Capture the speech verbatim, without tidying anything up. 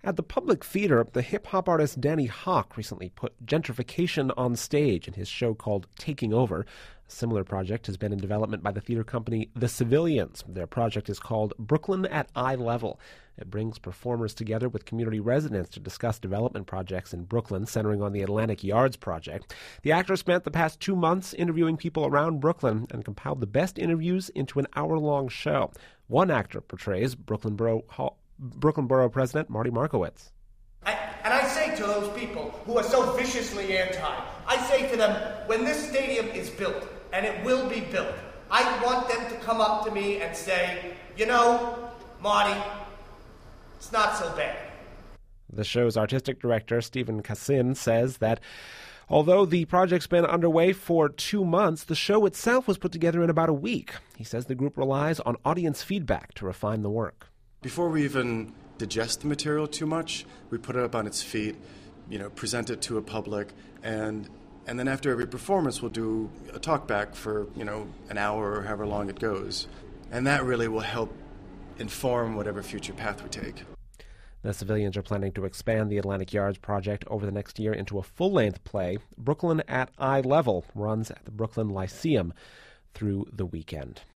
At the Public Theater, the hip-hop artist Danny Hawk recently put gentrification on stage in his show called Taking Over. A similar project has been in development by the theater company The Civilians. Their project is called Brooklyn at Eye Level. It brings performers together with community residents to discuss development projects in Brooklyn, centering on the Atlantic Yards project. The actor spent the past two months interviewing people around Brooklyn and compiled the best interviews into an hour-long show. One actor portrays Brooklyn Borough Hall Brooklyn Borough President Marty Markowitz. I, and I say to those people who are so viciously anti, I say to them, when this stadium is built, and it will be built, I want them to come up to me and say, you know, Marty, it's not so bad. The show's artistic director, Stephen Cassin, says that although the project's been underway for two months, the show itself was put together in about a week. He says the group relies on audience feedback to refine the work. Before we even digest the material too much, we put it up on its feet, you know, present it to a public, and and then after every performance we'll do a talk back for, you know, an hour or however long it goes. And that really will help inform whatever future path we take. The Civilians are planning to expand the Atlantic Yards project over the next year into a full-length play. Brooklyn at Eye Level runs at the Brooklyn Lyceum through the weekend.